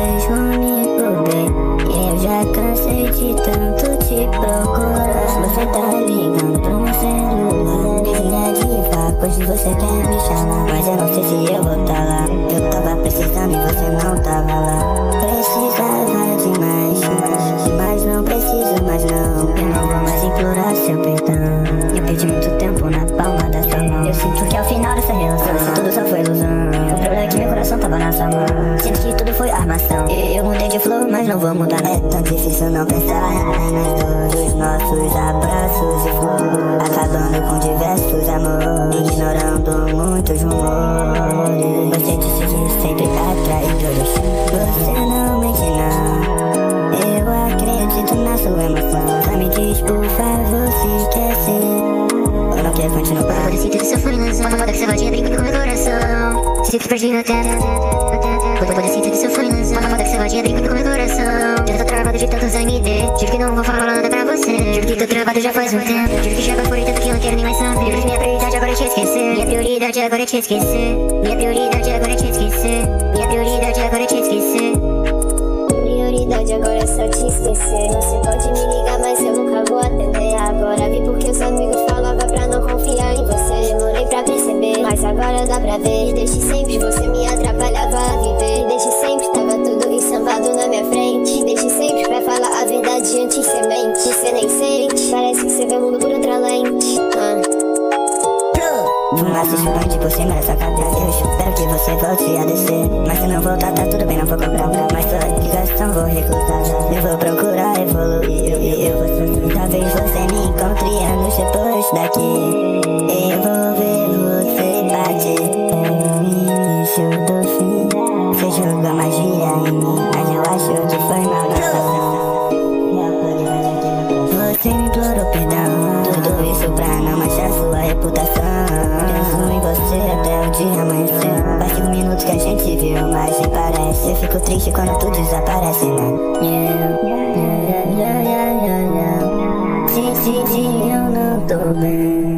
mesmo me cobrei. E eu já cansei de tanto te procurar. Você tá ligando pro meu celular, vizinha de vaca, hoje você quer me chamar, mas eu não sei se eu vou tá lá. Eu tava precisando e você não tava lá. Precisava demais, mas não preciso mais não. Eu não vou mais implorar seu perdão. Eu perdi muito tempo na palma da sua mão. Eu sinto que ao final dessa relação isso tudo só foi ilusão. O problema é que meu coração tava na sua mão. Sinto que tudo foi armação. Eu mudei de flor, mas não vou mudar. É tão difícil não pensar em nós dois, nos nossos abraços e flor, acabando com diversos amores, ignorando muitos rumores. Você disse que sempre atraidores. Você não mente não, eu acredito na sua emoção. Só me diz por favor se quer ser ou não quer continuar. Pode sentir seu fone na zona, foda que você vadia brincando com meu coração. Sinto perdido até. Pode sentir seu fone na zona, foda que você vadia brincando com meu coração. Já tô travado de tantos MD, juro que não vou falar nada pra você. Juro que tô travado já faz um tempo, juro que já evaporei tanto que eu não quero nem mais saber. Juro que minha prioridade agora é te esquecer. Minha prioridade agora é te esquecer. Minha prioridade agora é te esquecer. Minha prioridade agora é te esquecer. Prioridade agora é só te esquecer. Você pode me ligar, mas eu nunca vou atender. Agora vi porque os amigos falavam pra não confiar em você. Demorei pra perceber, mas agora dá pra ver. Desde sempre você me atrapalhava a viver. Desde sempre tava tudo ensambado na minha frente. Desde sempre pra falar a verdade antes de semente. Você nem sente, parece que você vê o mundo por outra lente. Fumaça expande por cima dessa cadeira. Eu espero que você volte a descer, mas se não voltar tá tudo bem, não vou cobrar. Mas sua ligação vou recusar. Eu vou procurar evoluir e eu vou sofrer. Talvez você me encontre anos depois daqui. Eu vou ver você bater no início do fim. Você jogou magia em mim, mas eu acho que foi maldição. Você me implorou perdão, tudo isso pra não manchar sua reputação. Penso em você até o dia amanhecer. Faz 5 minutos que a gente se viu, mas nem parece. Eu fico triste quando tu desaparece, né? Sim, eu não tô bem.